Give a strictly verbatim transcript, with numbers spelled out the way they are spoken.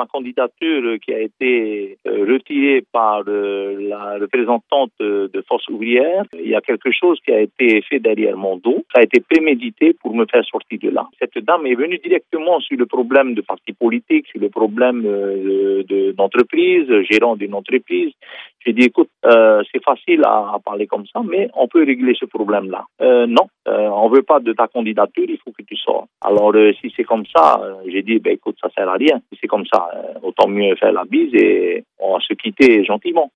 ma candidature qui a été euh, retirée par euh, la représentante de, de Force ouvrière, il y a quelque chose qui a été fait derrière mon dos. Ça a été prémédité pour me faire sortir de là. Cette dame est venue directement sur le problème de parti politique, sur le problème euh, de, d'entreprise, gérant d'une entreprise. J'ai dit, écoute, euh, c'est facile à, à parler comme ça, mais on peut régler ce problème-là. Euh, non, euh, on veut pas de ta candidature, il faut que tu sors. Alors, euh, si c'est comme ça, euh, j'ai dit, ben écoute, ça sert à rien. Si c'est comme ça, euh, autant mieux faire la bise et on va se quitter gentiment.